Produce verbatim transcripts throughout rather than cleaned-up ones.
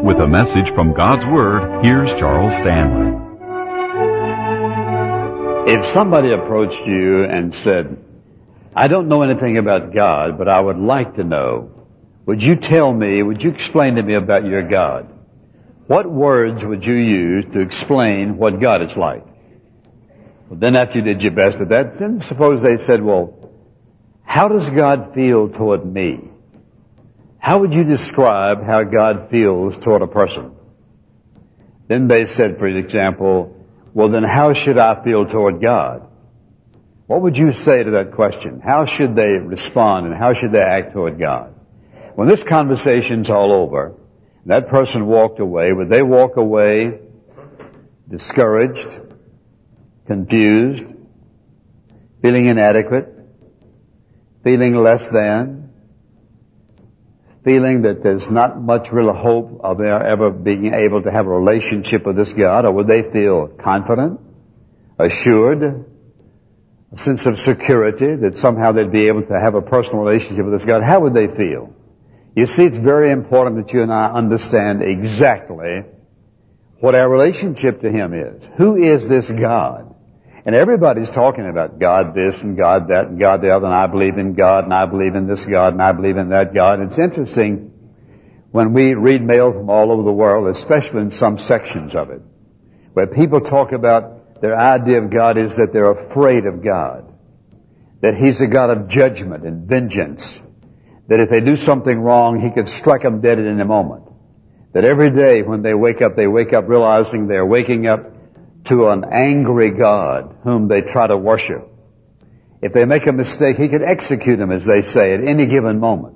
With a message from God's Word, here's Charles Stanley. If somebody approached you and said, I don't know anything about God, but I would like to know, would you tell me, would you explain to me about your God? What words would you use to explain what God is like? Well, then after you did your best at that, then suppose they said, well, how does God feel toward me? How would you describe how God feels toward a person? Then they said, for example, well, then how should I feel toward God? What would you say to that question? How should they respond and how should they act toward God? When this conversation's all over, that person walked away, would they walk away discouraged, confused, feeling inadequate, feeling less than, feeling that there's not much real hope of their ever being able to have a relationship with this God? Or would they feel confident, assured, a sense of security that somehow they'd be able to have a personal relationship with this God? How would they feel? You see, it's very important that you and I understand exactly what our relationship to Him is. Who is this God? And everybody's talking about God this and God that and God the other, and I believe in God, and I believe in this God, and I believe in that God. It's interesting when we read mail from all over the world, especially in some sections of it, where people talk about their idea of God is that they're afraid of God, that He's a God of judgment and vengeance, that if they do something wrong, He could strike them dead in a moment, that every day when they wake up, they wake up realizing they're waking up to an angry God whom they try to worship. If they make a mistake, He could execute them, as they say, at any given moment.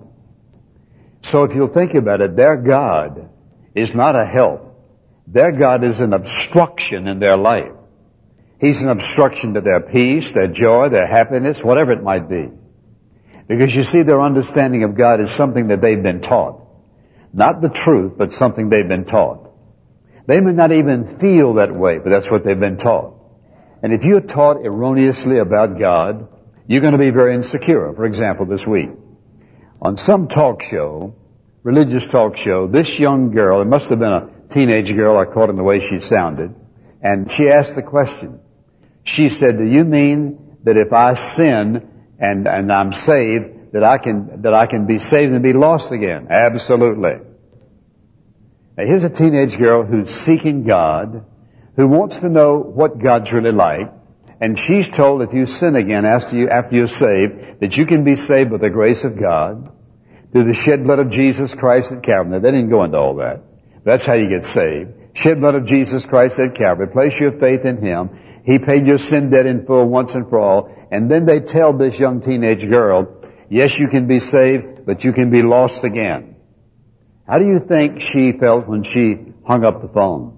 So if you'll think about it, their God is not a help. Their God is an obstruction in their life. He's an obstruction to their peace, their joy, their happiness, whatever it might be. Because you see, their understanding of God is something that they've been taught. Not the truth, but something they've been taught. They may not even feel that way, but that's what they've been taught. And if you're taught erroneously about God, you're going to be very insecure. For example, this week, on some talk show, religious talk show, this young girl, it must have been a teenage girl, I caught in the way she sounded, and she asked the question. She said, do you mean that if I sin and, and I'm saved, that I can, that I can be saved and be lost again? Absolutely. Now, here's a teenage girl who's seeking God, who wants to know what God's really like, and she's told if you sin again after, you, after you're saved, that you can be saved by the grace of God, through the shed blood of Jesus Christ at Calvary. Now, they didn't go into all that. That's how you get saved. Shed blood of Jesus Christ at Calvary. Place your faith in Him. He paid your sin debt in full once and for all. And then they tell this young teenage girl, yes, you can be saved, but you can be lost again. How do you think she felt when she hung up the phone?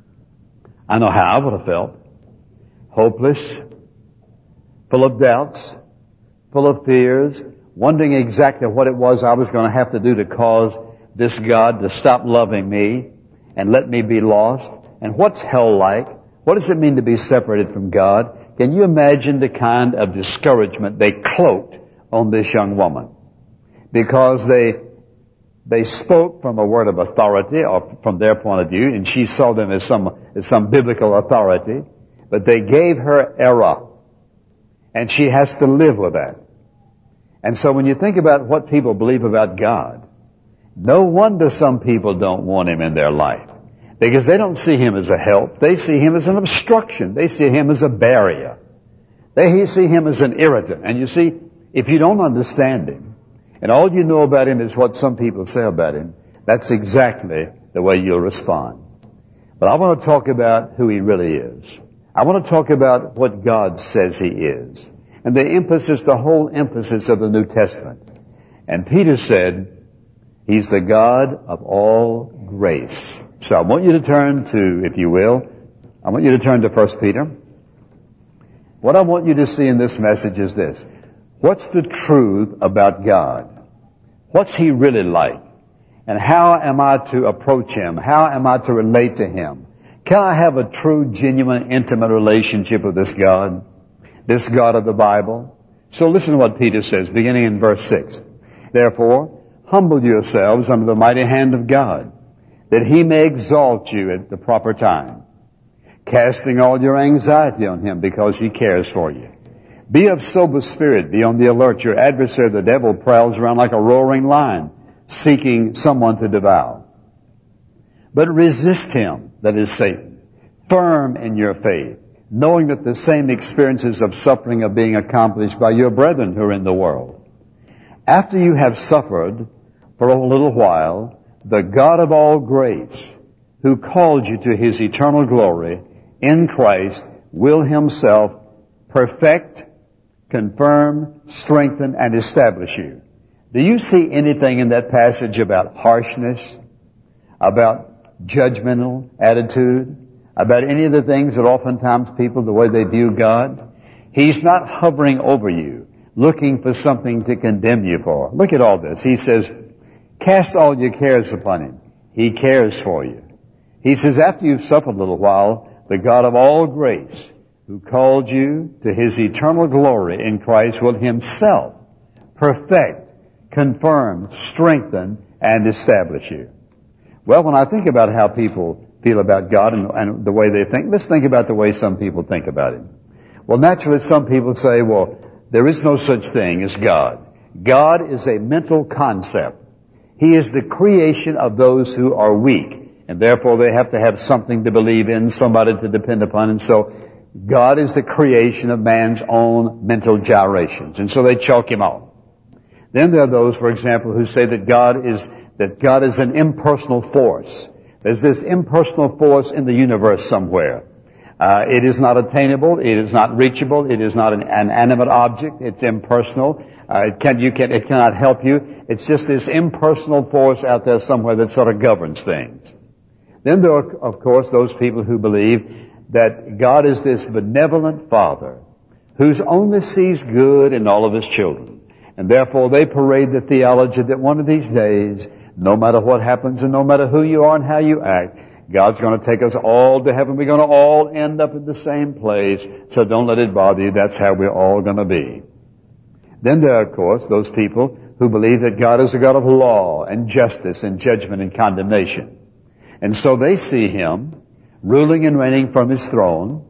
I know how I would have felt. Hopeless, full of doubts, full of fears, wondering exactly what it was I was going to have to do to cause this God to stop loving me and let me be lost. And what's hell like? What does it mean to be separated from God? Can you imagine the kind of discouragement they cloaked on this young woman? Because they They spoke from a word of authority, or from their point of view, and she saw them as some, as some biblical authority, but they gave her error, and she has to live with that. And so when you think about what people believe about God, no wonder some people don't want Him in their life, because they don't see Him as a help. They see Him as an obstruction. They see Him as a barrier. They see Him as an irritant. And you see, if you don't understand Him, and all you know about Him is what some people say about Him, that's exactly the way you'll respond. But I want to talk about who He really is. I want to talk about what God says He is. And the emphasis, the whole emphasis of the New Testament. And Peter said, He's the God of all grace. So I want you to turn to, if you will, I want you to turn to First Peter. What I want you to see in this message is this. What's the truth about God? What's He really like? And how am I to approach Him? How am I to relate to Him? Can I have a true, genuine, intimate relationship with this God? This God of the Bible? So listen to what Peter says, beginning in verse six. Therefore, humble yourselves under the mighty hand of God, that He may exalt you at the proper time, casting all your anxiety on Him because He cares for you. Be of sober spirit. Be on the alert. Your adversary, the devil, prowls around like a roaring lion, seeking someone to devour. But resist him, that is Satan, firm in your faith, knowing that the same experiences of suffering are being accomplished by your brethren who are in the world. After you have suffered for a little while, the God of all grace, who called you to His eternal glory in Christ, will Himself perfect, confirm, strengthen, and establish you. Do you see anything in that passage about harshness, about judgmental attitude, about any of the things that oftentimes people, the way they view God? He's not hovering over you, looking for something to condemn you for. Look at all this. He says, cast all your cares upon Him. He cares for you. He says, after you've suffered a little while, the God of all grace, who called you to His eternal glory in Christ, will Himself perfect, confirm, strengthen, and establish you. Well, when I think about how people feel about God and, and the way they think, let's think about the way some people think about Him. Well, naturally, some people say, well, there is no such thing as God. God is a mental concept. He is the creation of those who are weak, and therefore they have to have something to believe in, somebody to depend upon, and so God is the creation of man's own mental gyrations, and so they chalk Him off. Then there are those, for example, who say that God is that God is an impersonal force. There's this impersonal force in the universe somewhere. Uh, it is not attainable. It is not reachable. It is not an, an animate object. It's impersonal. Uh, it can you can it cannot help you. It's just this impersonal force out there somewhere that sort of governs things. Then there are, of course, those people who believe that God is this benevolent Father who only sees good in all of His children. And therefore they parade the theology that one of these days, no matter what happens and no matter who you are and how you act, God's going to take us all to heaven. We're going to all end up in the same place. So don't let it bother you. That's how we're all going to be. Then there are, of course, those people who believe that God is a God of law and justice and judgment and condemnation. And so they see Him ruling and reigning from His throne,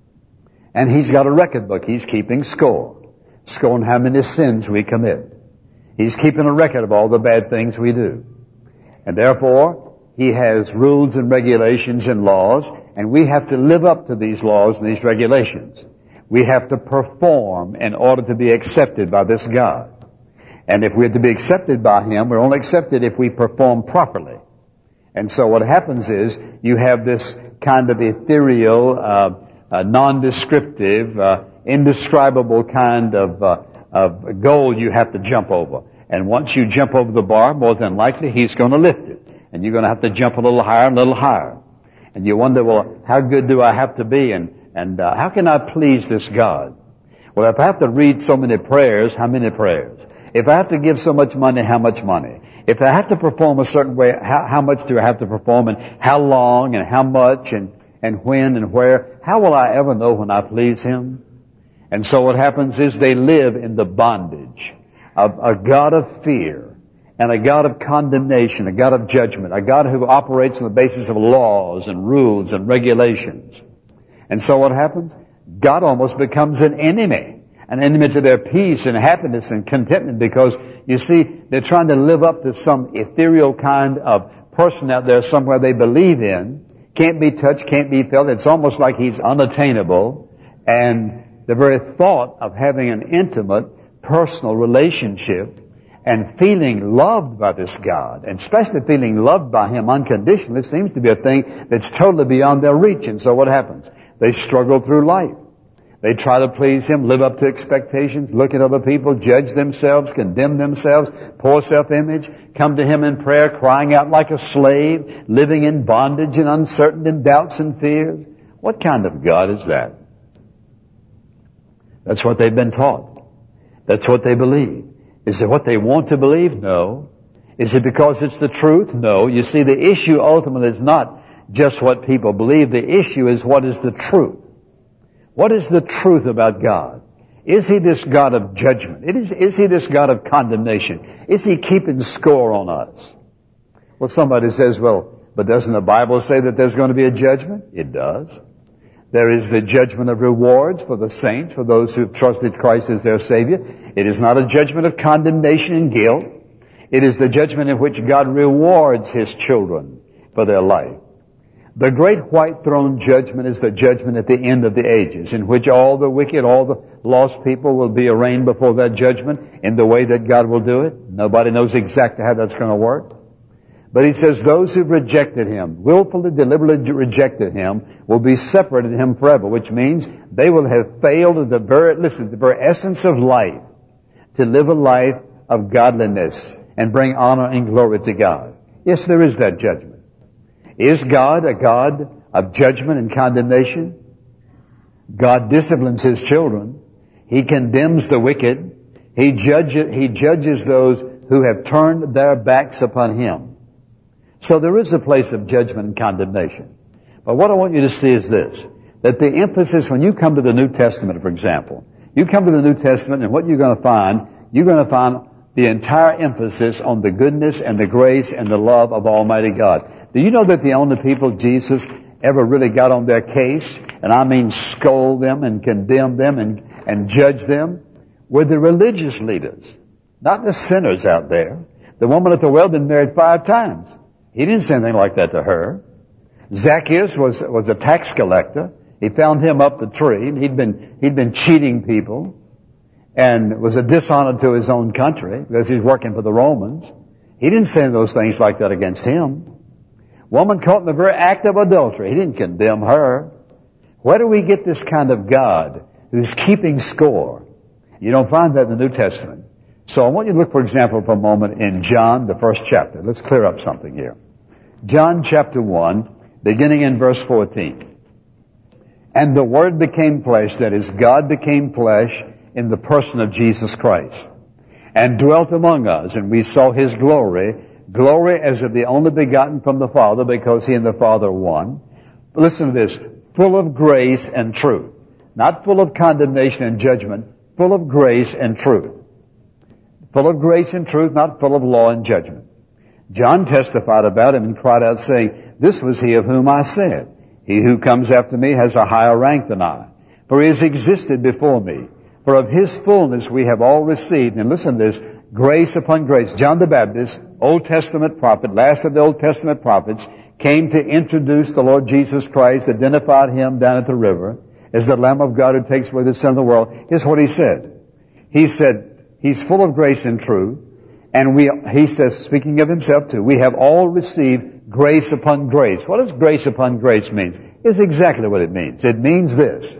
and He's got a record book. He's keeping score. Score on how many sins we commit. He's keeping a record of all the bad things we do. And therefore, He has rules and regulations and laws, and we have to live up to these laws and these regulations. We have to perform in order to be accepted by this God. And if we're to be accepted by Him, we're only accepted if we perform properly. And so what happens is you have this kind of ethereal, uh, uh non-descriptive, uh, indescribable kind of, uh, of goal you have to jump over. And once you jump over the bar, more than likely He's going to lift it. And you're going to have to jump a little higher and a little higher. And you wonder, well, how good do I have to be? And, and uh, how can I please this God? Well, if I have to read so many prayers, how many prayers? If I have to give so much money, how much money? If I have to perform a certain way, how, how much do I have to perform, and how long and how much and, and when and where? How will I ever know when I please Him? And so what happens is they live in the bondage of a God of fear and a God of condemnation, a God of judgment, a God who operates on the basis of laws and rules and regulations. And so what happens? God almost becomes an enemy. An enemy to their peace and happiness and contentment, because, you see, they're trying to live up to some ethereal kind of person out there somewhere they believe in. Can't be touched, can't be felt. It's almost like He's unattainable. And the very thought of having an intimate, personal relationship and feeling loved by this God, and especially feeling loved by Him unconditionally, seems to be a thing that's totally beyond their reach. And so what happens? They struggle through life. They try to please Him, live up to expectations, look at other people, judge themselves, condemn themselves, poor self-image, come to Him in prayer, crying out like a slave, living in bondage and uncertain in doubts and fears. What kind of God is that? That's what they've been taught. That's what they believe. Is it what they want to believe? No. Is it because it's the truth? No. You see, the issue ultimately is not just what people believe. The issue is, what is the truth? What is the truth about God? Is He this God of judgment? Is, is He this God of condemnation? Is He keeping score on us? Well, somebody says, well, But doesn't the Bible say that there's going to be a judgment? It does. There is the judgment of rewards for the saints, for those who have trusted Christ as their Savior. It is not a judgment of condemnation and guilt. It is the judgment in which God rewards His children for their life. The great white throne judgment is the judgment at the end of the ages, in which all the wicked, all the lost people will be arraigned before that judgment in the way that God will do it. Nobody knows exactly how that's going to work. But He says those who've rejected Him, willfully, deliberately rejected Him, will be separated from Him forever, which means they will have failed at the very, listen, the very essence of life, to live a life of godliness and bring honor and glory to God. Yes, there is that judgment. Is God a God of judgment and condemnation? God disciplines His children. He condemns the wicked. He judges, He judges those who have turned their backs upon Him. So there is a place of judgment and condemnation. But what I want you to see is this, that the emphasis, when you come to the New Testament, for example, you come to the New Testament and what you're going to find, you're going to find the entire emphasis on the goodness and the grace and the love of Almighty God. Do you know that the only people Jesus ever really got on their case, and I mean scold them and condemn them and, and judge them, were the religious leaders, not the sinners out there. The woman at the well had been married five times. He didn't say anything like that to her. Zacchaeus was, was a tax collector. He found him up the tree. He'd been, he'd been cheating people and was a dishonor to his own country because he was working for the Romans. He didn't say those things like that against him. Woman caught in the very act of adultery. He didn't condemn her. Where do we get this kind of God who's keeping score? You don't find that in the New Testament. So I want you to look, for example, for a moment in John, the first chapter. Let's clear up something here. John chapter one, beginning in verse fourteen. And the Word became flesh, that is, God became flesh in the person of Jesus Christ, and dwelt among us, and we saw His glory, glory as of the only begotten from the Father, because He and the Father are one. But listen to this, full of grace and truth. Not full of condemnation and judgment, full of grace and truth. Full of grace and truth, not full of law and judgment. John testified about Him and cried out, saying, this was He of whom I said, He who comes after me has a higher rank than I, for He has existed before me. For of His fullness we have all received, and listen to this, grace upon grace. John the Baptist, Old Testament prophet, last of the Old Testament prophets, came to introduce the Lord Jesus Christ, identified Him down at the river as the Lamb of God who takes away the sin of the world. Here's what He said. He said, He's full of grace and truth, and we, He says, speaking of Himself too, we have all received grace upon grace. What does grace upon grace mean? It's exactly what it means. It means this.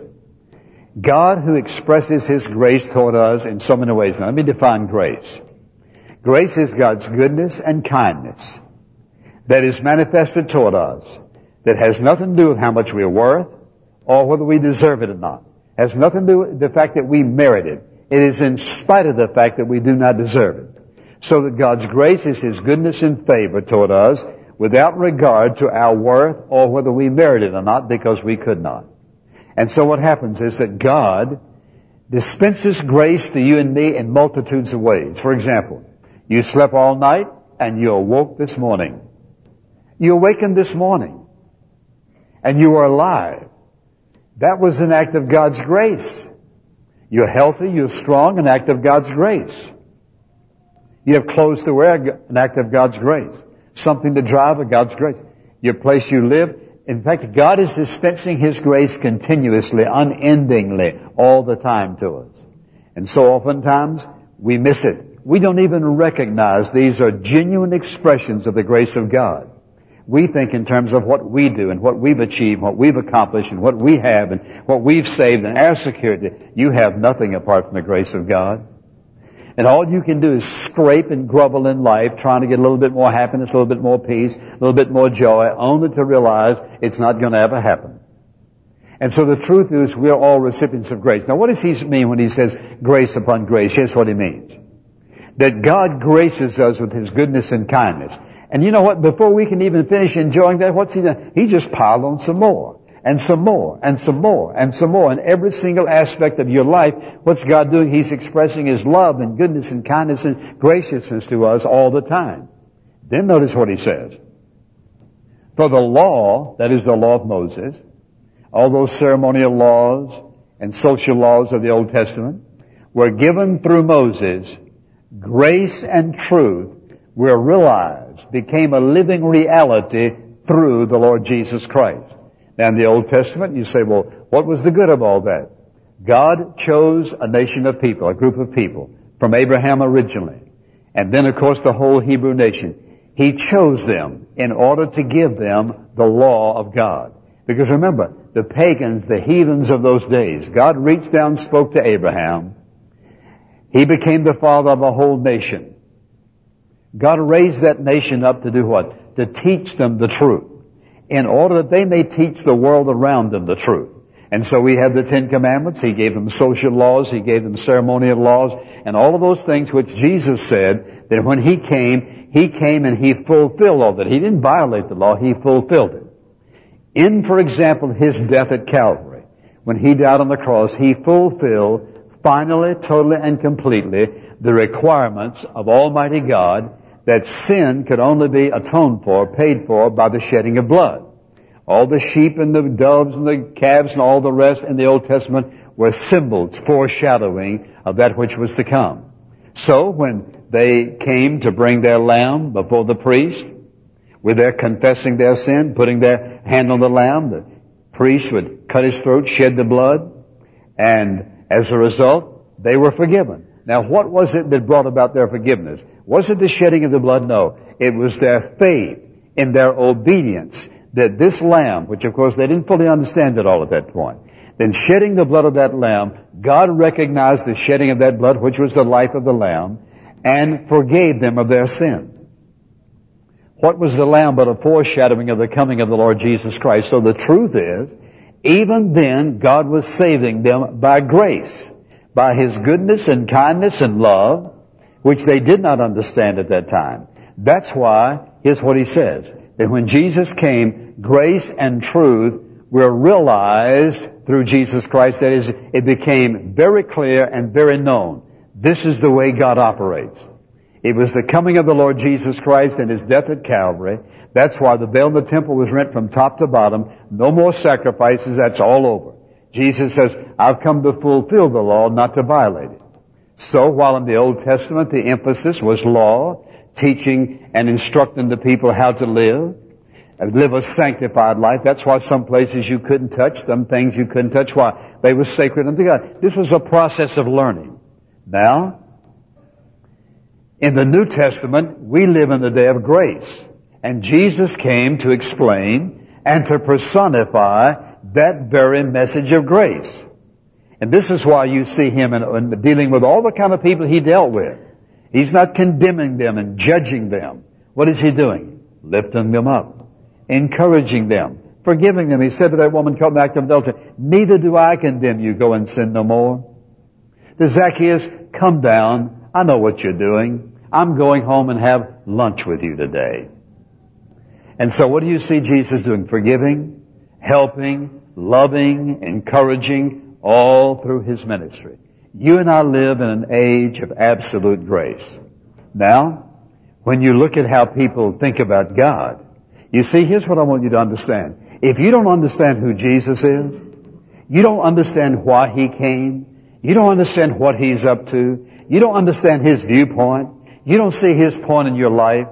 God who expresses His grace toward us in so many ways. Now let me define grace. Grace is God's goodness and kindness that is manifested toward us, that has nothing to do with how much we are worth or whether we deserve it or not. It has nothing to do with the fact that we merit it. It is in spite of the fact that we do not deserve it. So that God's grace is His goodness and favor toward us without regard to our worth or whether we merit it or not, because we could not. And so what happens is that God dispenses grace to you and me in multitudes of ways. For example, you slept all night and you awoke this morning. You awakened this morning and you are alive. That was an act of God's grace. You're healthy, you're strong, an act of God's grace. You have clothes to wear, an act of God's grace. Something to drive, of God's grace. Your place you live. In fact, God is dispensing His grace continuously, unendingly, all the time to us. And so oftentimes, we miss it. We don't even recognize these are genuine expressions of the grace of God. We think in terms of what we do and what we've achieved, what we've accomplished and what we have and what we've saved and our security. You have nothing apart from the grace of God. And all you can do is scrape and grumble in life, trying to get a little bit more happiness, a little bit more peace, a little bit more joy, only to realize it's not going to ever happen. And so the truth is we're all recipients of grace. Now what does He mean when He says grace upon grace? Here's what He means. That God graces us with His goodness and kindness. And you know what? Before we can even finish enjoying that, what's He done? He just piled on some more. And some more, and some more, and some more. In every single aspect of your life, what's God doing? He's expressing His love and goodness and kindness and graciousness to us all the time. Then notice what He says. For the law, that is the law of Moses, all those ceremonial laws and social laws of the Old Testament were given through Moses. Grace and truth were realized, became a living reality through the Lord Jesus Christ. Now in the Old Testament, you say, well, what was the good of all that? God chose a nation of people, a group of people, from Abraham originally. And then, of course, the whole Hebrew nation. He chose them in order to give them the law of God. Because remember, the pagans, the heathens of those days, God reached down and spoke to Abraham. He became the father of a whole nation. God raised that nation up to do what? To teach them the truth, in order that they may teach the world around them the truth. And so we have the Ten Commandments. He gave them social laws. He gave them ceremonial laws. And all of those things which Jesus said that when He came, He came and He fulfilled all that. He didn't violate the law. He fulfilled it. In, for example, His death at Calvary, when He died on the cross, He fulfilled finally, totally, and completely the requirements of Almighty God, that sin could only be atoned for, paid for, by the shedding of blood. All the sheep and the doves and the calves and all the rest in the Old Testament were symbols, foreshadowing of that which was to come. So when they came to bring their lamb before the priest, with their confessing their sin, putting their hand on the lamb, the priest would cut his throat, shed the blood, and as a result, they were forgiven. Now, what was it that brought about their forgiveness? Was it the shedding of the blood? No. It was their faith in their obedience that this lamb, which of course they didn't fully understand it all at that point, then shedding the blood of that lamb, God recognized the shedding of that blood, which was the life of the lamb, and forgave them of their sin. What was the lamb but a foreshadowing of the coming of the Lord Jesus Christ? So the truth is, even then, God was saving them by grace, by His goodness and kindness and love, which they did not understand at that time. That's why, here's what He says, that when Jesus came, grace and truth were realized through Jesus Christ. That is, it became very clear and very known. This is the way God operates. It was the coming of the Lord Jesus Christ and His death at Calvary. That's why the veil in the temple was rent from top to bottom. No more sacrifices. That's all over. Jesus says, I've come to fulfill the law, not to violate it. So while in the Old Testament the emphasis was law, teaching and instructing the people how to live, and live a sanctified life. That's why some places you couldn't touch, some things you couldn't touch. Why? They were sacred unto God. This was a process of learning. Now, in the New Testament, we live in the day of grace. And Jesus came to explain and to personify that very message of grace. And this is why you see Him in, in dealing with all the kind of people He dealt with. He's not condemning them and judging them. What is He doing? Lifting them up, encouraging them, forgiving them. He said to that woman caught in the act of adultery, neither do I condemn you. Go and sin no more. To Zacchaeus, come down. I know what you're doing. I'm going home and have lunch with you today. And so what do you see Jesus doing? Forgiving, helping, loving, encouraging, all through His ministry. You and I live in an age of absolute grace. Now, when you look at how people think about God, you see, here's what I want you to understand. If you don't understand who Jesus is, you don't understand why He came, you don't understand what He's up to, you don't understand His viewpoint, you don't see His point in your life,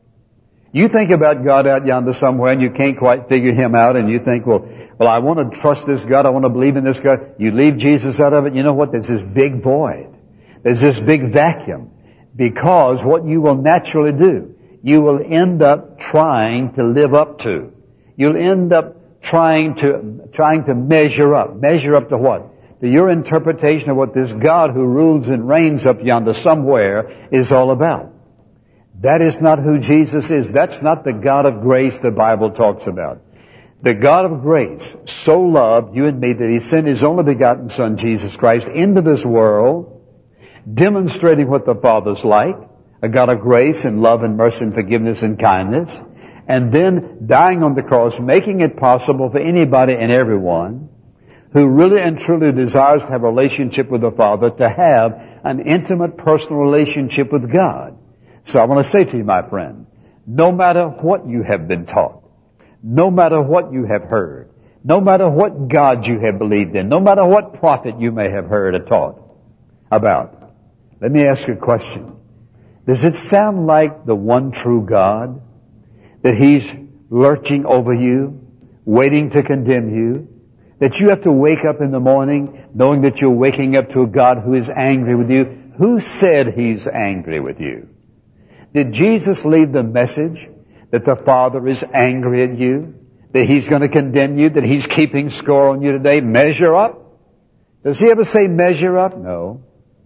you think about God out yonder somewhere and you can't quite figure Him out, and you think, well, well, I want to trust this God, I want to believe in this God. You leave Jesus out of it, you know what? There's this big void. There's this big vacuum. Because what you will naturally do, you will end up trying to live up to. You'll end up trying to, trying to measure up. Measure up to what? To your interpretation of what this God who rules and reigns up yonder somewhere is all about. That is not who Jesus is. That's not the God of grace the Bible talks about. The God of grace so loved you and me that He sent His only begotten Son, Jesus Christ, into this world, demonstrating what the Father's like, a God of grace and love and mercy and forgiveness and kindness, and then dying on the cross, making it possible for anybody and everyone who really and truly desires to have a relationship with the Father to have an intimate personal relationship with God. So I want to say to you, my friend, no matter what you have been taught, no matter what you have heard, no matter what God you have believed in, no matter what prophet you may have heard or taught about. Let me ask you a question. Does it sound like the one true God? That He's lurching over you, waiting to condemn you? That you have to wake up in the morning knowing that you're waking up to a God who is angry with you? Who said He's angry with you? Did Jesus leave the message that the Father is angry at you? That He's going to condemn you? That He's keeping score on you today? Measure up? Does He ever say measure up? No.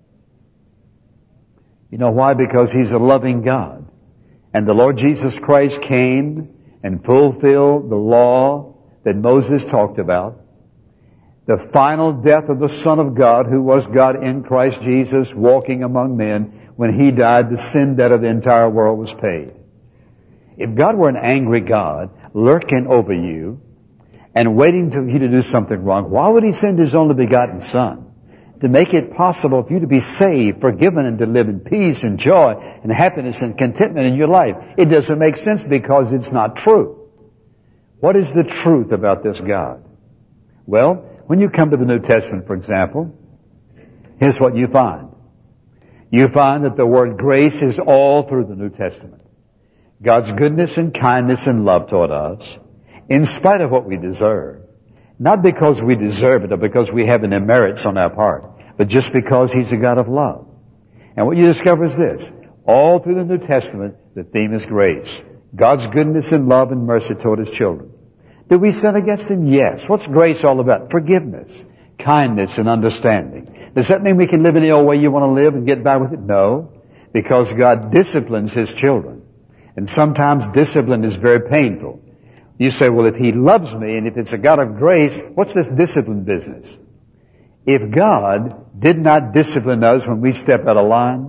You know why? Because He's a loving God. And the Lord Jesus Christ came and fulfilled the law that Moses talked about. The final death of the Son of God, who was God in Christ Jesus, walking among men. When He died, the sin debt of the entire world was paid. If God were an angry God, lurking over you, and waiting for you to do something wrong, why would He send His only begotten Son? To make it possible for you to be saved, forgiven, and to live in peace and joy and happiness and contentment in your life. It doesn't make sense because it's not true. What is the truth about this God? Well, when you come to the New Testament, for example, here's what you find. You find that the word grace is all through the New Testament. God's goodness and kindness and love toward us, in spite of what we deserve. Not because we deserve it or because we have any merits on our part, but just because He's a God of love. And what you discover is this. All through the New Testament, the theme is grace. God's goodness and love and mercy toward His children. Do we sin against Him? Yes. What's grace all about? Forgiveness, kindness, and understanding. Does that mean we can live any old way you want to live and get by with it? No. Because God disciplines His children. And sometimes discipline is very painful. You say, well, if He loves me and if it's a God of grace, what's this discipline business? If God did not discipline us when we step out of line,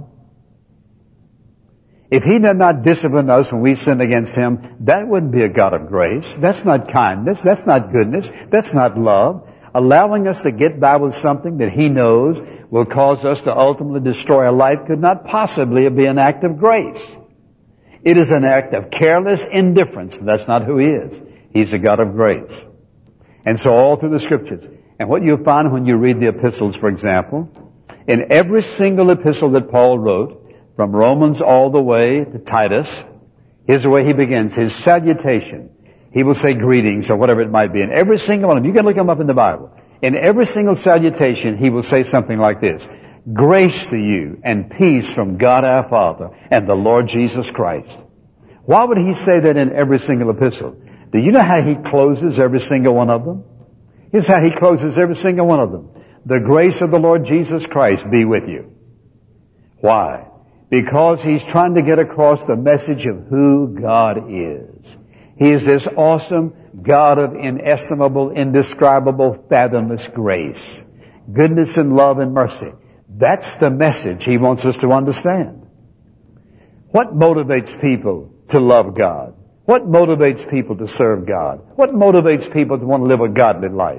if He did not discipline us when we sin against Him, that wouldn't be a God of grace. That's not kindness. That's not goodness. That's not love. Allowing us to get by with something that He knows will cause us to ultimately destroy our life could not possibly be an act of grace. It is an act of careless indifference. That's not who He is. He's a God of grace. And so all through the Scriptures. And what you find when you read the epistles, for example, in every single epistle that Paul wrote, from Romans all the way to Titus, here's the way he begins. His salutation. He will say greetings or whatever it might be. In every single one of them, you can look them up in the Bible. In every single salutation, he will say something like this. Grace to you and peace from God our Father and the Lord Jesus Christ. Why would he say that in every single epistle? Do you know how he closes every single one of them? Here's how he closes every single one of them. The grace of the Lord Jesus Christ be with you. Why? Because he's trying to get across the message of who God is. He is this awesome God of inestimable, indescribable, fathomless grace. Goodness and love and mercy. That's the message he wants us to understand. What motivates people to love God? What motivates people to serve God? What motivates people to want to live a godly life?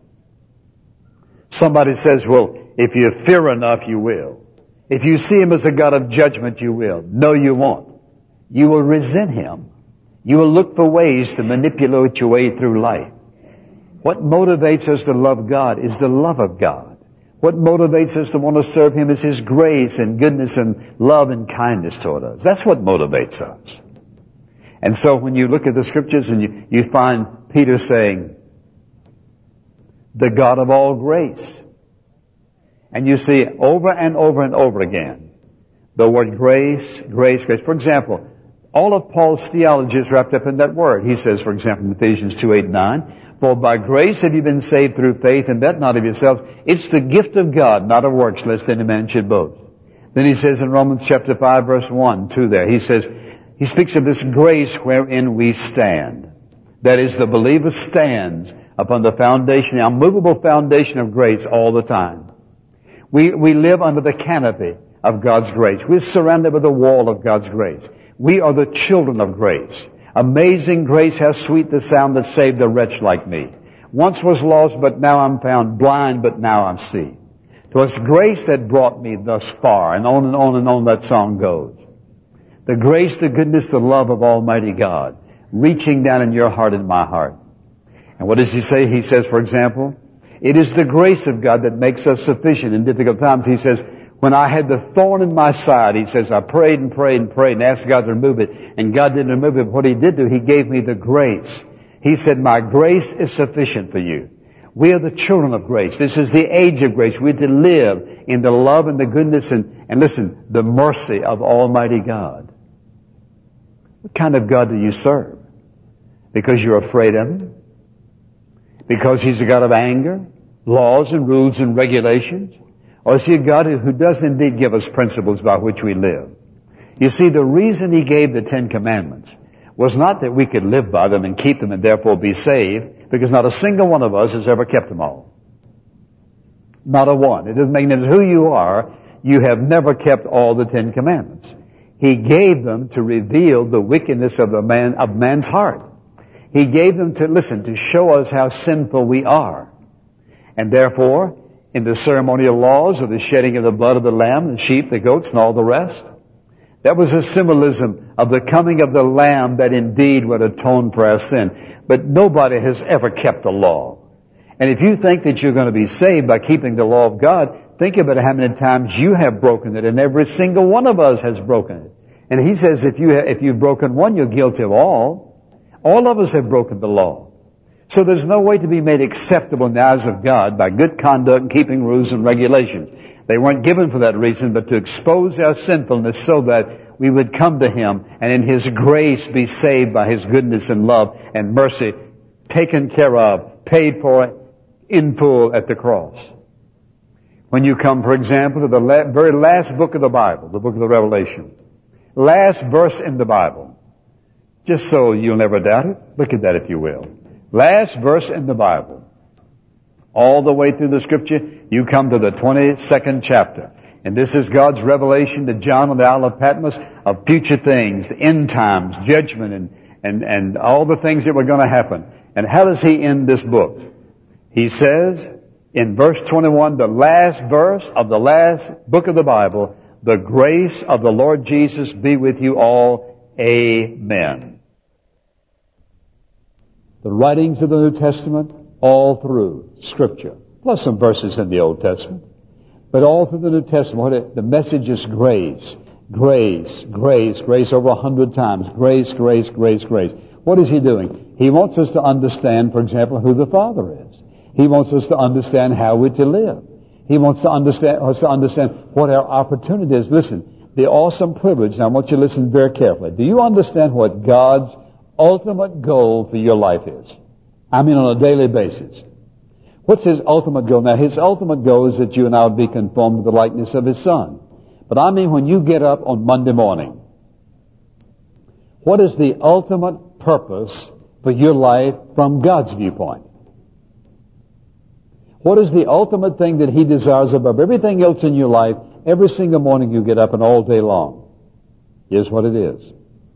Somebody says, well, if you fear enough, you will. If you see Him as a God of judgment, you will. No, you won't. You will resent Him. You will look for ways to manipulate your way through life. What motivates us to love God is the love of God. What motivates us to want to serve Him is His grace and goodness and love and kindness toward us. That's what motivates us. And so when you look at the Scriptures and you, you find Peter saying, the God of all grace. And you see over and over and over again the word grace, grace, grace. For example, all of Paul's theology is wrapped up in that word. He says, for example, in Ephesians two, eight, nine, for by grace have you been saved through faith, and that not of yourselves. It's the gift of God, not of works, lest any man should boast. Then he says in Romans chapter five, verse one, two there, he says, he speaks of this grace wherein we stand. That is, the believer stands upon the foundation, the unmovable foundation of grace all the time. We, we live under the canopy of God's grace. We're surrounded by the wall of God's grace. We are the children of grace. Amazing grace, how sweet the sound that saved a wretch like me. Once was lost, but now I'm found. Blind, but now I see. 'Twas grace that brought me thus far. And on and on and on that song goes. The grace, the goodness, the love of Almighty God. reaching down in your heart and my heart. And what does he say? He says, for example, it is the grace of God that makes us sufficient in difficult times. He says, when I had the thorn in my side, he says, I prayed and prayed and prayed and asked God to remove it. And God didn't remove it. What he did do, he gave me the grace. He said, my grace is sufficient for you. We are the children of grace. This is the age of grace. We're to live in the love and the goodness and, and listen, the mercy of Almighty God. What kind of God do you serve? Because you're afraid of Him? Because He's a God of anger, laws and rules and regulations? Or is He a God who does indeed give us principles by which we live? You see, the reason He gave the Ten Commandments was not that we could live by them and keep them and therefore be saved, because not a single one of us has ever kept them all. Not a one. It doesn't make no difference who you are, you have never kept all the Ten Commandments. He gave them to reveal the wickedness of the man, of man's heart. He gave them to, listen, to show us how sinful we are. And therefore, in the ceremonial laws of the shedding of the blood of the lamb, the sheep, the goats, and all the rest, that was a symbolism of the coming of the Lamb that indeed would atone for our sin. But nobody has ever kept the law. And if you think that you're going to be saved by keeping the law of God, think about how many times you have broken it, and every single one of us has broken it. And He says if, you have, if you've broken one, you're guilty of all. All of us have broken the law. So there's no way to be made acceptable in the eyes of God by good conduct and keeping rules and regulations. They weren't given for that reason, but to expose our sinfulness so that we would come to Him and in His grace be saved by His goodness and love and mercy, taken care of, paid for in full at the cross. When you come, for example, to the la- very last book of the Bible, the book of the Revelation, last verse in the Bible, just so you'll never doubt it, look at that if you will. Last verse in the Bible. All the way through the Scripture, you come to the twenty-second chapter. And this is God's revelation to John on the Isle of Patmos of future things, the end times, judgment, and, and, and all the things that were going to happen. And how does He end this book? He says in verse twenty-one, the last verse of the last book of the Bible, the grace of the Lord Jesus be with you all. Amen. The writings of the New Testament, all through Scripture, plus some verses in the Old Testament, but all through the New Testament, it, the message is grace, grace, grace, grace over a hundred times, grace, grace, grace, grace. What is He doing? He wants us to understand, for example, who the Father is. He wants us to understand how we're to live. He wants to understand, us to understand what our opportunity is. Listen, the awesome privilege, now I want you to listen very carefully. Do you understand what God's ultimate goal for your life is? I mean on a daily basis. What's His ultimate goal? Now His ultimate goal is that you and I would be conformed to the likeness of His Son. But I mean when you get up on Monday morning, what is the ultimate purpose for your life from God's viewpoint? What is the ultimate thing that He desires above everything else in your life every single morning you get up and all day long? Here's what it is.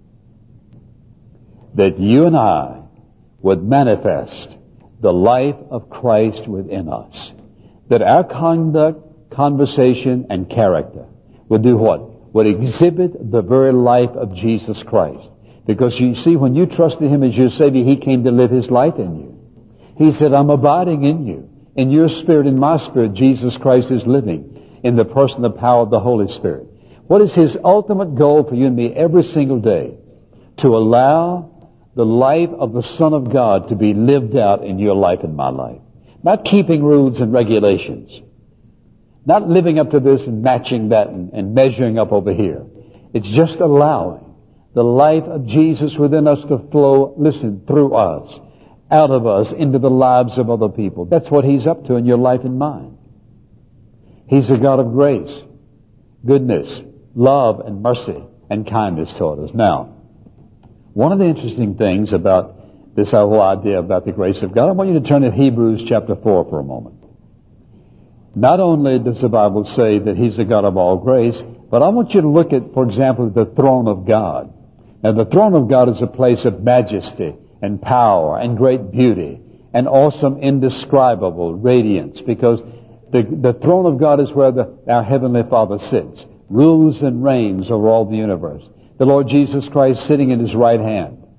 That you and I would manifest the life of Christ within us. That our conduct, conversation, and character would do what? Would exhibit the very life of Jesus Christ. Because you see, when you trusted Him as your Savior, He came to live His life in you. He said, I'm abiding in you. In your spirit, in my spirit, Jesus Christ is living in the person and the power of the Holy Spirit. What is His ultimate goal for you and me every single day? To allow the life of the Son of God to be lived out in your life and my life. Not keeping rules and regulations. Not living up to this and matching that and, and measuring up over here. It's just allowing the life of Jesus within us to flow, listen, through us, out of us, into the lives of other people. That's what He's up to in your life and mine. He's a God of grace, goodness, love, and mercy, and kindness toward us. Now, one of the interesting things about this whole idea about the grace of God, I want you to turn to Hebrews chapter four for a moment. Not only does the Bible say that He's the God of all grace, but I want you to look at, for example, the throne of God. Now, the throne of God is a place of majesty and power and great beauty and awesome, indescribable radiance, because the, the throne of God is where the, our Heavenly Father sits, rules and reigns over all the universe. The Lord Jesus Christ sitting in His right hand.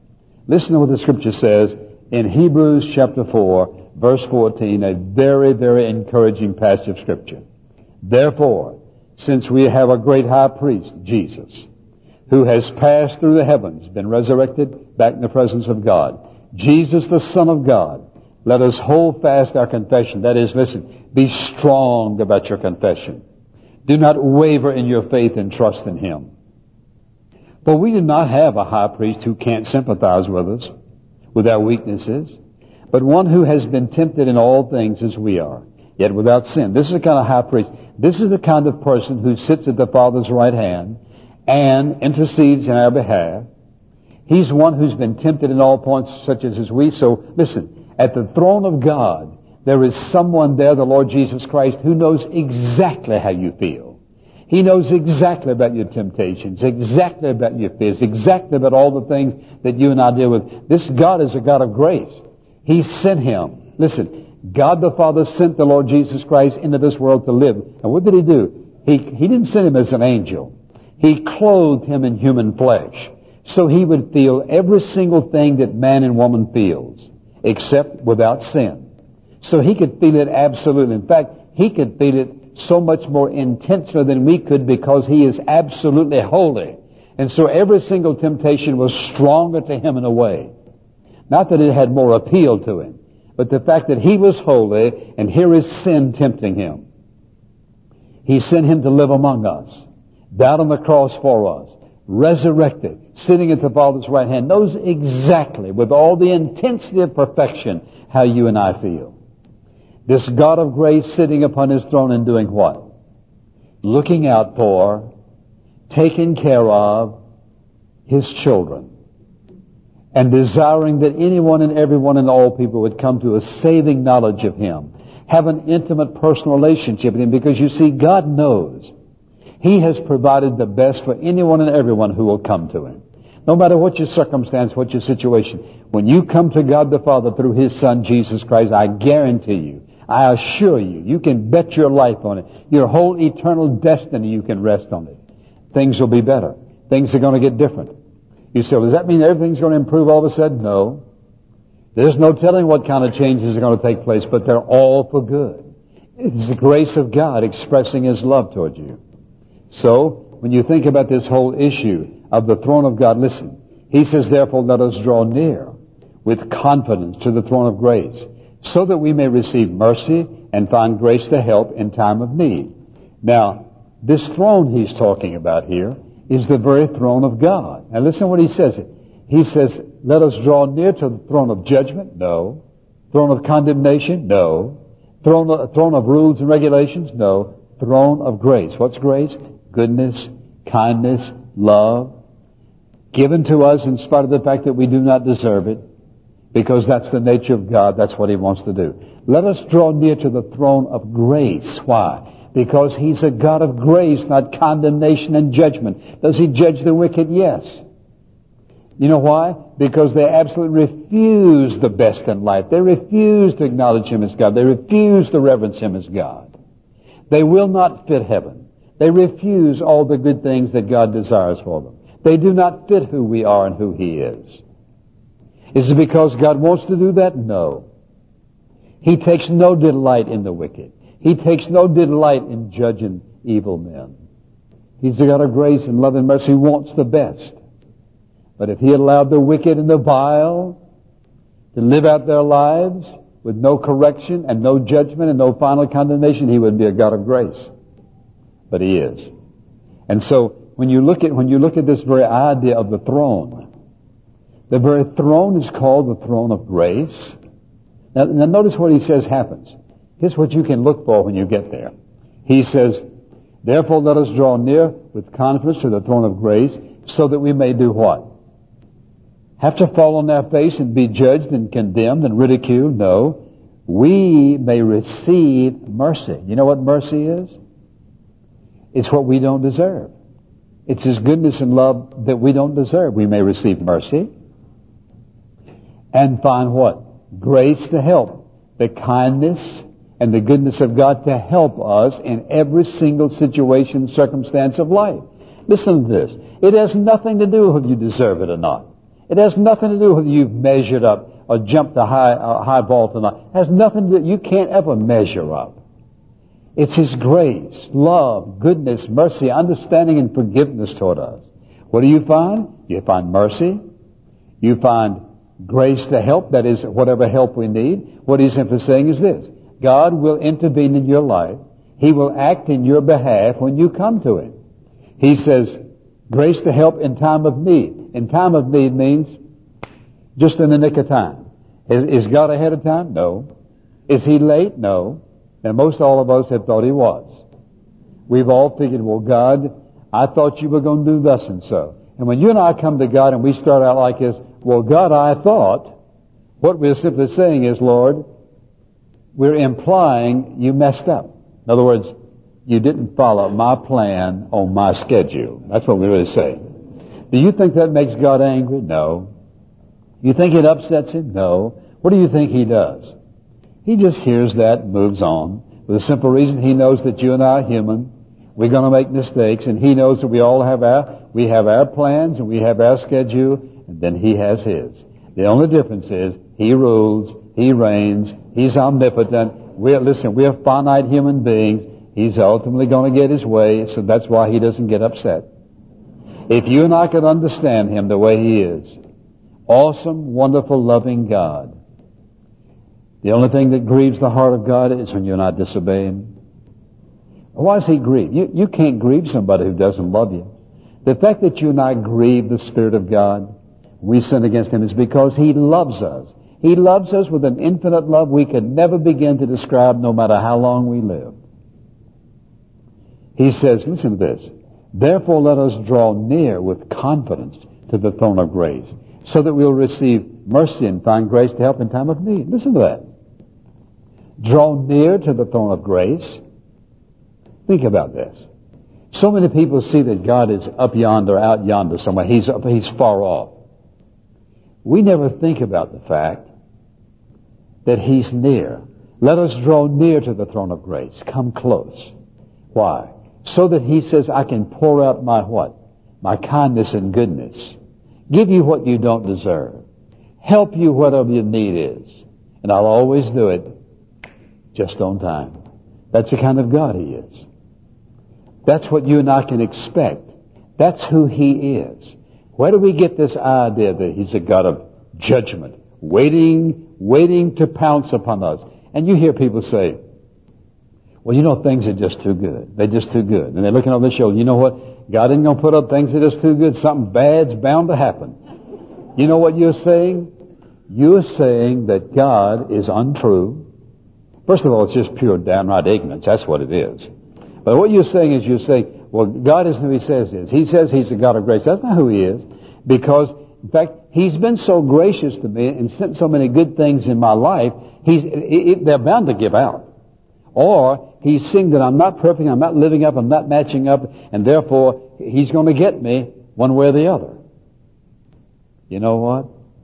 Listen to what the Scripture says in Hebrews chapter four, verse fourteen, a very, very encouraging passage of Scripture. Therefore, since we have a great high priest, Jesus, who has passed through the heavens, been resurrected back in the presence of God, Jesus the Son of God, let us hold fast our confession. That is, listen, be strong about your confession. Do not waver in your faith and trust in Him. For we do not have a high priest who can't sympathize with us, with our weaknesses, but one who has been tempted in all things as we are, yet without sin. This is the kind of high priest. This is the kind of person who sits at the Father's right hand and intercedes in our behalf. He's one who's been tempted in all points such as as we. So listen, at the throne of God, there is someone there, the Lord Jesus Christ, who knows exactly how you feel. He knows exactly about your temptations, exactly about your fears, exactly about all the things that you and I deal with. This God is a God of grace. He sent Him. Listen, God the Father sent the Lord Jesus Christ into this world to live. And what did He do? He, he didn't send Him as an angel. He clothed Him in human flesh, so He would feel every single thing that man and woman feels, except without sin. So He could feel it absolutely. In fact, He could feel it so much more intensely than we could because He is absolutely holy. And so every single temptation was stronger to Him in a way. Not that it had more appeal to Him, but the fact that He was holy and here is sin tempting Him. He sent Him to live among us, died on the cross for us, resurrected, sitting at the Father's right hand, knows exactly with all the intensity of perfection how you and I feel. This God of grace sitting upon His throne and doing what? Looking out for, taking care of His children, and desiring that anyone and everyone and all people would come to a saving knowledge of Him, have an intimate personal relationship with Him, because you see, God knows He has provided the best for anyone and everyone who will come to Him. No matter what your circumstance, what your situation, when you come to God the Father through His Son, Jesus Christ, I guarantee you, I assure you, you can bet your life on it. Your whole eternal destiny, you can rest on it. Things will be better. Things are going to get different. You say, well, does that mean everything's going to improve all of a sudden? No. There's no telling what kind of changes are going to take place, but they're all for good. It's the grace of God expressing His love towards you. So, when you think about this whole issue of the throne of God, listen. He says, therefore, let us draw near with confidence to the throne of grace, so that we may receive mercy and find grace to help in time of need. Now, this throne He's talking about here is the very throne of God. And listen to what He says. He says, let us draw near to the throne of judgment? No. Throne of condemnation? No. Throne of, throne of rules and regulations? No. Throne of grace. What's grace? Goodness, kindness, love, given to us in spite of the fact that we do not deserve it, because that's the nature of God. That's what He wants to do. Let us draw near to the throne of grace. Why? Because He's a God of grace, not condemnation and judgment. Does He judge the wicked? Yes. You know why? Because they absolutely refuse the best in life. They refuse to acknowledge Him as God. They refuse to reverence Him as God. They will not fit heaven. They refuse all the good things that God desires for them. They do not fit who we are and who He is. Is it because God wants to do that? No. He takes no delight in the wicked. He takes no delight in judging evil men. He's the God of grace and love and mercy. He wants the best. But if He allowed the wicked and the vile to live out their lives with no correction and no judgment and no final condemnation, He would be a God of grace. But He is. And so when you look at when you look at this very idea of the throne, the very throne is called the throne of grace. Now, now notice what He says happens. Here's what you can look for when you get there. He says, therefore let us draw near with confidence to the throne of grace, so that we may do what? Have to fall on our face and be judged and condemned and ridiculed? No. We may receive mercy. You know what mercy is? It's what we don't deserve. It's His goodness and love that we don't deserve. We may receive mercy and find what? Grace to help. The kindness and the goodness of God to help us in every single situation, circumstance of life. Listen to this. It has nothing to do with if you deserve it or not. It has nothing to do with whether you've measured up or jumped a high, a high vault or not. It has nothing to do, you can't ever measure up. It's His grace, love, goodness, mercy, understanding, and forgiveness toward us. What do you find? You find mercy. You find grace to help, that is, whatever help we need. What He's simply saying is this: God will intervene in your life. He will act in your behalf when you come to Him. He says, grace to help in time of need. In time of need means just in the nick of time. Is, is God ahead of time? No. Is He late? No. And most all of us have thought He was. We've all figured, well, God, I thought You were going to do thus and so. And when you and I come to God and we start out like this, well, God, I thought, what we're simply saying is, Lord, we're implying You messed up. In other words, You didn't follow my plan on my schedule. That's what we really say. Do you think that makes God angry? No. You think it upsets Him? No. What do you think He does? He just hears that and moves on. For the simple reason He knows that you and I are human. We're going to make mistakes, and He knows that we all have our, we have our plans and we have our schedule, and then He has His. The only difference is He rules, He reigns, He's omnipotent. We're, listen, we're finite human beings. He's ultimately going to get His way, so that's why He doesn't get upset. If you and I could understand Him the way He is, awesome, wonderful, loving God, the only thing that grieves the heart of God is when you and I disobey Him. Why does He grieve? You, you can't grieve somebody who doesn't love you. The fact that you and I grieve the Spirit of God, we sin against Him, is because He loves us. He loves us with an infinite love we could never begin to describe, no matter how long we live. He says, listen to this, therefore let us draw near with confidence to the throne of grace, so that we'll receive mercy and find grace to help in time of need. Listen to that. Draw near to the throne of grace. Think about this. So many people see that God is up yonder, out yonder somewhere. He's up, He's far off. We never think about the fact that He's near. Let us draw near to the throne of grace. Come close. Why? So that He says, I can pour out my what? My kindness and goodness. Give you what you don't deserve. Help you whatever your need is. And I'll always do it just on time. That's the kind of God He is. That's what you and I can expect. That's who He is. Where do we get this idea that He's a God of judgment, waiting, waiting to pounce upon us? And you hear people say, well, you know, things are just too good. They're just too good. And they're looking over their shoulder. You know what? God isn't going to put up things that are just too good. Something bad's bound to happen. You know what you're saying? You're saying that God is untrue. First of all, it's just pure downright ignorance. That's what it is. But what you're saying is you're saying, well, God isn't who He says He is. He says He's a God of grace. That's not who He is. Because, in fact, He's been so gracious to me and sent so many good things in my life, He's, it, it, they're bound to give out. Or He's seeing that I'm not perfect, I'm not living up, I'm not matching up, and therefore He's going to get me one way or the other. You know what?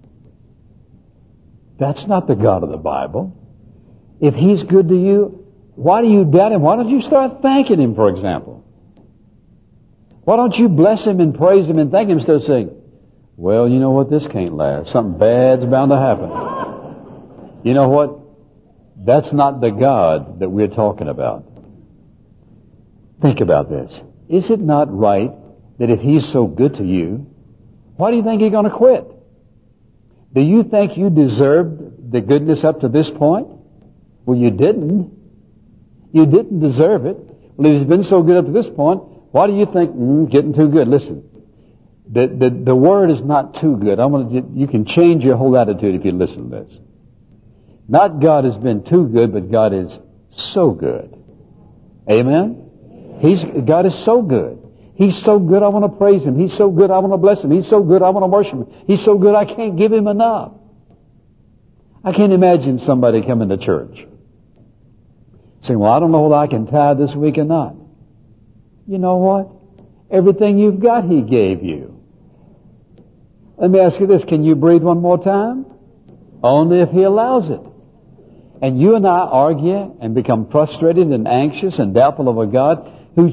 That's not the God of the Bible. If He's good to you, why do you doubt Him? Why don't you start thanking Him, for example? Why don't you bless Him and praise Him and thank Him instead of saying, well, you know what, this can't last. Something bad's bound to happen. You know what? That's not the God that we're talking about. Think about this. Is it not right that if He's so good to you, why do you think He's going to quit? Do you think you deserved the goodness up to this point? Well, you didn't. You didn't deserve it. Well, if He's been so good up to this point, why do you think, mm, getting too good? Listen, the, the, the word is not too good. I want to, you can change your whole attitude if you listen to this. Not God has been too good, but God is so good. Amen? He's, God is so good. He's so good I want to praise Him. He's so good I want to bless Him. He's so good I want to worship Him. He's so good I can't give Him enough. I can't imagine somebody coming to church saying, well, I don't know whether I can tithe this week or not. You know what? Everything you've got He gave you. Let me ask you this. Can you breathe one more time? Only if He allows it. And you and I argue and become frustrated and anxious and doubtful of a God who's just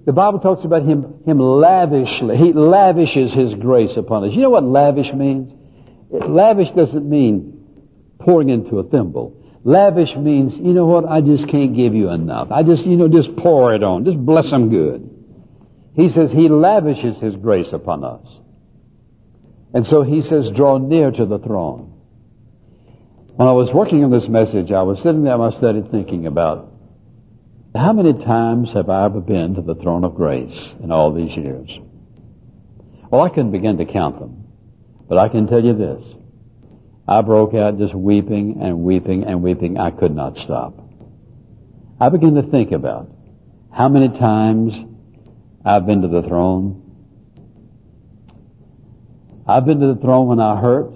the Bible talks about Him, Him lavishly. He lavishes His grace upon us. You know what lavish means? Lavish doesn't mean pouring into a thimble. Lavish means, you know what, I just can't give you enough. I just, you know, just pour it on. Just bless them good. He says He lavishes His grace upon us. And so He says, draw near to the throne. When I was working on this message, I was sitting there in my study thinking about how many times have I ever been to the throne of grace in all these years? Well, I couldn't begin to count them, but I can tell you this. I broke out just weeping and weeping and weeping. I could not stop. I began to think about how many times I've been to the throne. I've been to the throne when I hurt,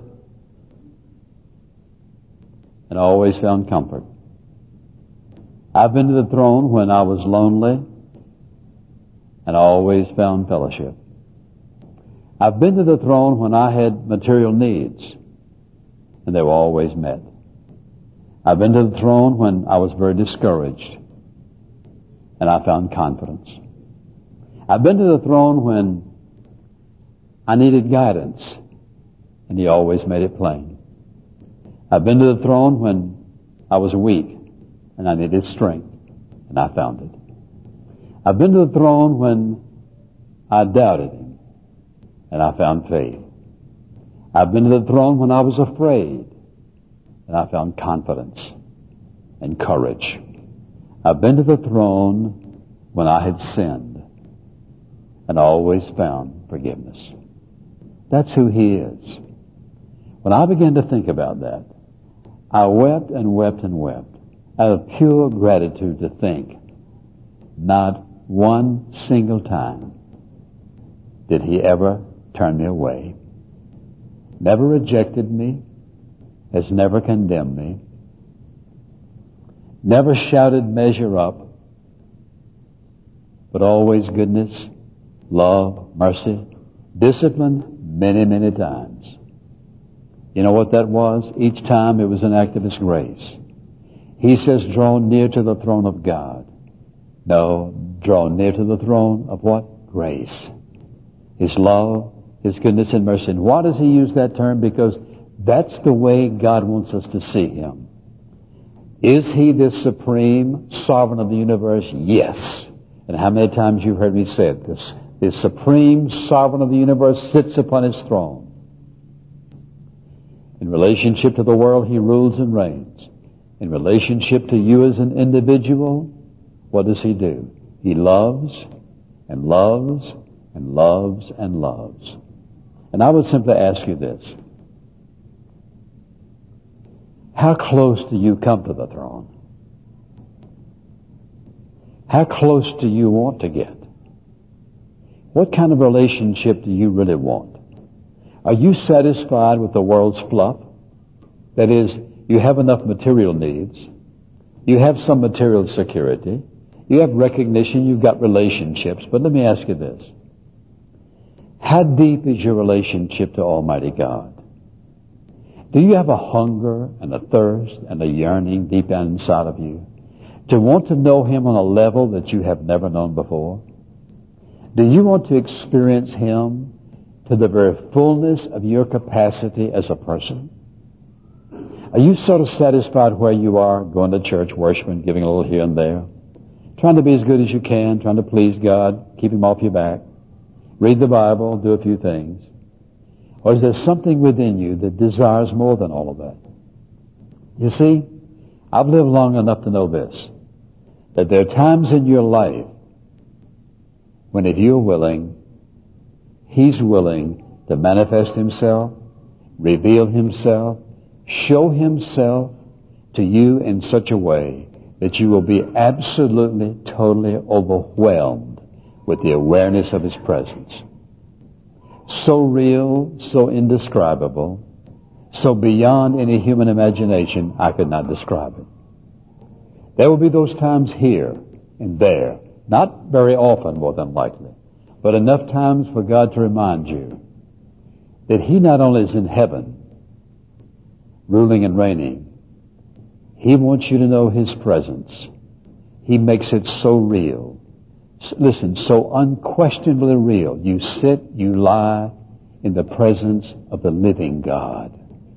and I always found comfort. I've been to the throne when I was lonely, and I always found fellowship. I've been to the throne when I had material needs, and they were always met. I've been to the throne when I was very discouraged, and I found confidence. I've been to the throne when I needed guidance, and He always made it plain. I've been to the throne when I was weak and I needed strength, and I found it. I've been to the throne when I doubted Him, and I found faith. I've been to the throne when I was afraid, and I found confidence and courage. I've been to the throne when I had sinned, and I always found forgiveness. That's who He is. When I began to think about that, I wept and wept and wept out of pure gratitude to think not one single time did He ever turn me away, never rejected me, has never condemned me, never shouted measure up, but always goodness, love, mercy, discipline many, many times. You know what that was? Each time it was an act of His grace. He says, draw near to the throne of God. No, draw near to the throne of what? Grace. His love, His goodness and mercy. And why does He use that term? Because that's the way God wants us to see Him. Is He the supreme sovereign of the universe? Yes. And how many times you've heard me say it? This, the supreme sovereign of the universe sits upon His throne. In relationship to the world, He rules and reigns. In relationship to you as an individual, what does He do? He loves and loves and loves and loves. And I would simply ask you this. How close do you come to the throne? How close do you want to get? What kind of relationship do you really want? Are you satisfied with the world's fluff? That is, you have enough material needs. You have some material security. You have recognition. You've got relationships. But let me ask you this. How deep is your relationship to Almighty God? Do you have a hunger and a thirst and a yearning deep down inside of you to want to know Him on a level that you have never known before? Do you want to experience Him to the very fullness of your capacity as a person? Are you sort of satisfied where you are, going to church, worshiping, giving a little here and there, trying to be as good as you can, trying to please God, keep Him off your back, read the Bible, do a few things? Or is there something within you that desires more than all of that? You see, I've lived long enough to know this, that there are times in your life when if you're willing, He's willing to manifest Himself, reveal Himself, show Himself to you in such a way that you will be absolutely, totally overwhelmed with the awareness of His presence. So real, so indescribable, so beyond any human imagination, I could not describe it. There will be those times here and there, not very often more than likely, but enough times for God to remind you that He not only is in heaven, ruling and reigning, He wants you to know His presence. He makes it so real, listen, so unquestionably real. You sit, you lie in the presence of the living God,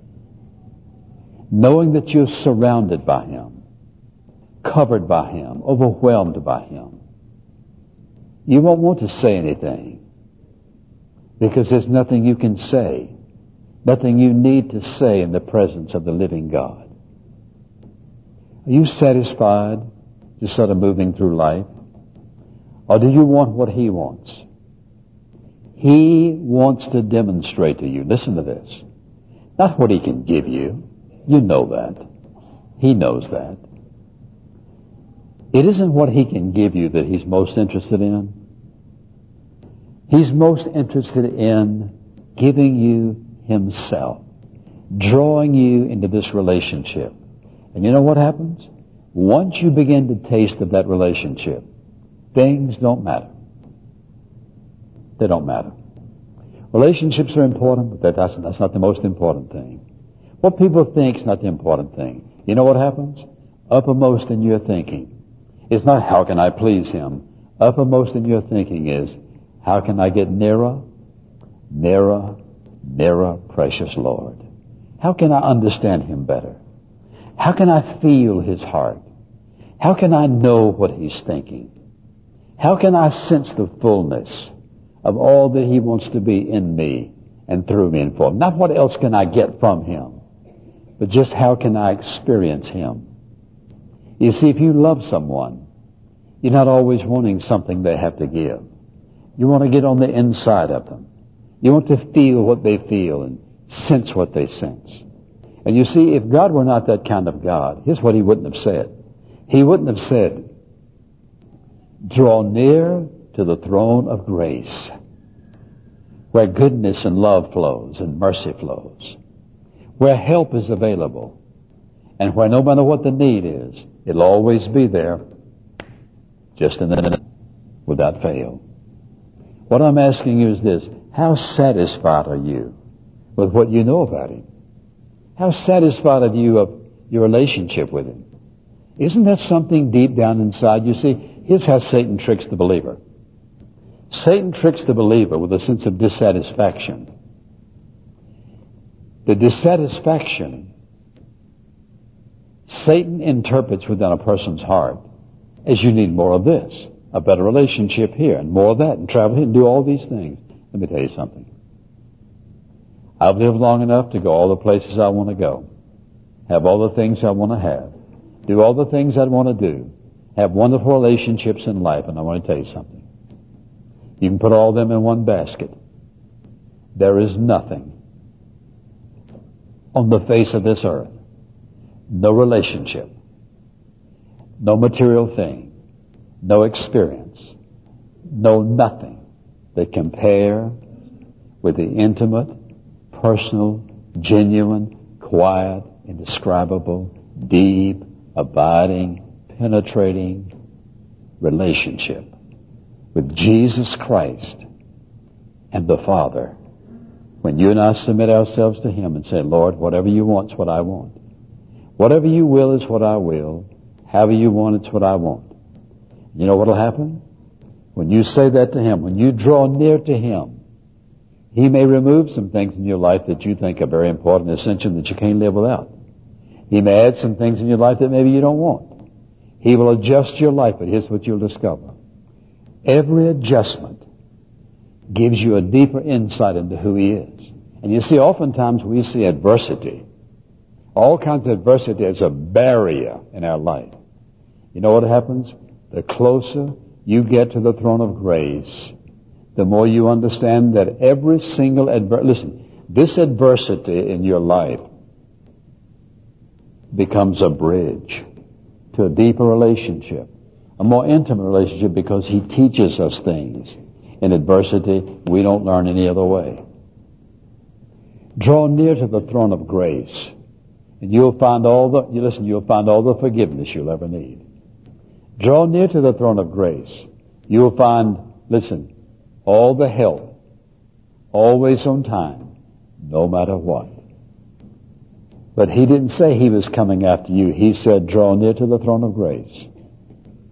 knowing that you're surrounded by Him, covered by Him, overwhelmed by Him. You won't want to say anything because there's nothing you can say, nothing you need to say in the presence of the living God. Are you satisfied just sort of moving through life? Or do you want what He wants? He wants to demonstrate to you, listen to this, not what He can give you. You know that. He knows that. It isn't what He can give you that He's most interested in. He's most interested in giving you Himself, drawing you into this relationship. And you know what happens? Once you begin to taste of that relationship, things don't matter. They don't matter. Relationships are important, but that's, that's not the most important thing. What people think is not the important thing. You know what happens? Uppermost in your thinking is not how can I please Him. Uppermost in your thinking is how can I get nearer, nearer, nearer, precious Lord? How can I understand Him better? How can I feel His heart? How can I know what He's thinking? How can I sense the fullness of all that He wants to be in me and through me and for me? Not what else can I get from Him, but just how can I experience Him? You see, if you love someone, you're not always wanting something they have to give. You want to get on the inside of them. You want to feel what they feel and sense what they sense. And you see, if God were not that kind of God, here's what He wouldn't have said. He wouldn't have said, draw near to the throne of grace, where goodness and love flows and mercy flows, where help is available, and where no matter what the need is, it'll always be there, just in the minute, without fail. What I'm asking you is this: how satisfied are you with what you know about Him? How satisfied are you of your relationship with Him? Isn't that something deep down inside? You see, here's how Satan tricks the believer. Satan tricks the believer with a sense of dissatisfaction. The dissatisfaction Satan interprets within a person's heart as you need more of this, a better relationship here, and more of that, and travel here, and do all these things. Let me tell you something. I've lived long enough to go all the places I want to go, have all the things I want to have, do all the things I want to do, have wonderful relationships in life, and I want to tell you something. You can put all of them in one basket. There is nothing on the face of this earth, no relationship, no material thing, no experience, no nothing that compare with the intimate, personal, genuine, quiet, indescribable, deep, abiding, penetrating relationship with Jesus Christ and the Father. When you and I submit ourselves to Him and say, Lord, whatever you want is what I want. Whatever you will is what I will. However you want, it's what I want. You know what will happen? When you say that to Him, when you draw near to Him, He may remove some things in your life that you think are very important and essential that you can't live without. He may add some things in your life that maybe you don't want. He will adjust your life, but here's what you'll discover. Every adjustment gives you a deeper insight into who He is. And you see, oftentimes we see adversity, all kinds of adversity as a barrier in our life. You know what happens? The closer you get to the throne of grace, the more you understand that every single adversity, listen, this adversity in your life becomes a bridge to a deeper relationship, a more intimate relationship, because He teaches us things in adversity we don't learn any other way. Draw near to the throne of grace, and you'll find all the, you listen, you'll find all the forgiveness you'll ever need. Draw near to the throne of grace. You'll find, listen, all the help, always on time, no matter what. But He didn't say He was coming after you. He said, draw near to the throne of grace.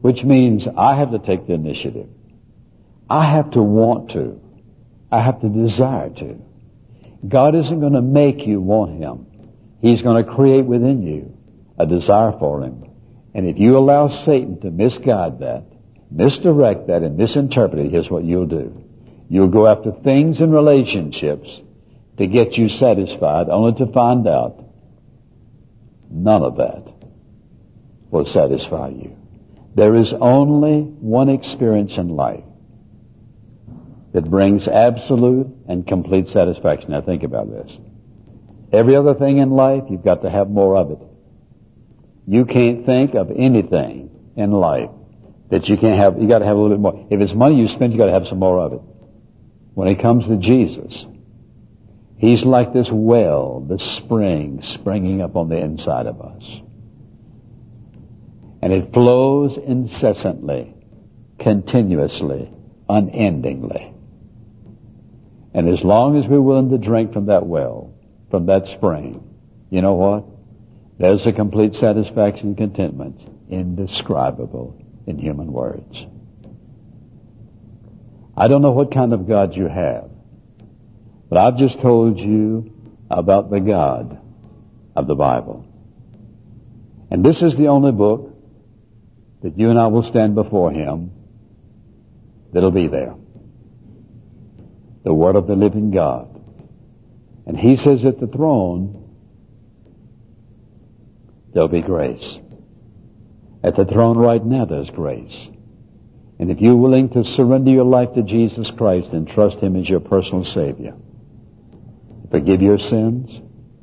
which means I have to take the initiative. I have to want to. I have to desire to. God isn't going to make you want Him. He's going to create within you a desire for Him. And if you allow Satan to misguide that, misdirect that, and misinterpret it, here's what you'll do. You'll go after things and relationships to get you satisfied, only to find out none of that will satisfy you. There is only one experience in life that brings absolute and complete satisfaction. Now think about this. Every other thing in life, you've got to have more of it. You can't think of anything in life that you can't have. You got to have a little bit more. If it's money you spend, you got to have some more of it. When it comes to Jesus, He's like this well, this spring springing up on the inside of us. And it flows incessantly, continuously, unendingly. And as long as we're willing to drink from that well, from that spring, you know what? There's a complete satisfaction and contentment, indescribable in human words. I don't know what kind of God you have, but I've just told you about the God of the Bible. And this is the only book that you and I will stand before Him that'll be there. The Word of the living God. And He says at the throne, there'll be grace. At the throne right now, there's grace. And if you're willing to surrender your life to Jesus Christ and trust Him as your personal Savior, forgive your sins,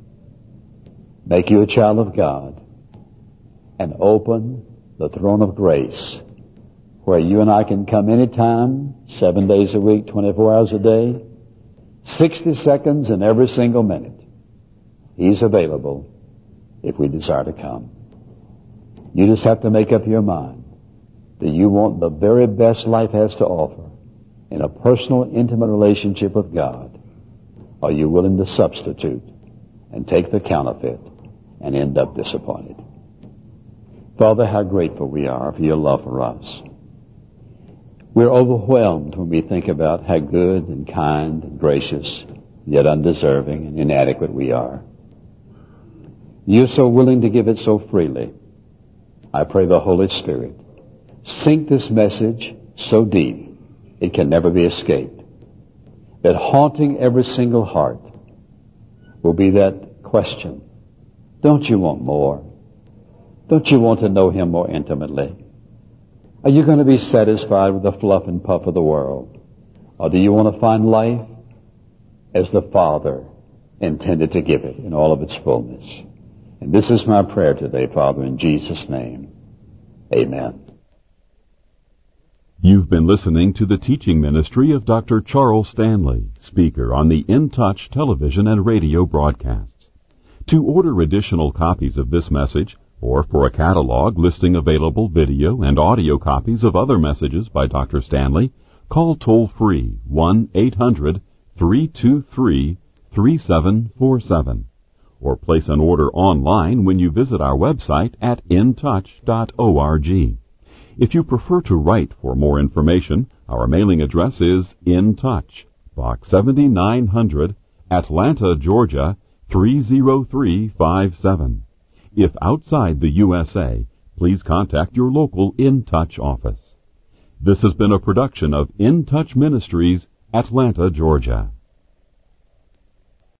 make you a child of God, and open the throne of grace where you and I can come anytime, seven days a week, twenty-four hours a day, sixty seconds in every single minute. He's available if we desire to come. You just have to make up your mind that you want the very best life has to offer in a personal, intimate relationship with God. Are you willing to substitute and take the counterfeit and end up disappointed? Father, how grateful we are for your love for us. We're overwhelmed when we think about how good and kind and gracious, yet undeserving and inadequate we are. You're so willing to give it so freely. I pray the Holy Spirit sink this message so deep it can never be escaped, that haunting every single heart will be that question, don't you want more? Don't you want to know Him more intimately? Are you going to be satisfied with the fluff and puff of the world? Or do you want to find life as the Father intended to give it in all of its fullness? And this is my prayer today, Father, in Jesus' name. Amen. You've been listening to the teaching ministry of Doctor Charles Stanley, speaker on the In Touch television and radio broadcasts. To order additional copies of this message, or for a catalog listing available video and audio copies of other messages by Doctor Stanley, call toll-free one eight hundred three two three three seven four seven, or place an order online when you visit our website at in touch dot org. If you prefer to write for more information, our mailing address is In Touch, Box seventy-nine hundred, Atlanta, Georgia, three zero three five seven. If outside the U S A, please contact your local In Touch office. This has been a production of In Touch Ministries, Atlanta, Georgia.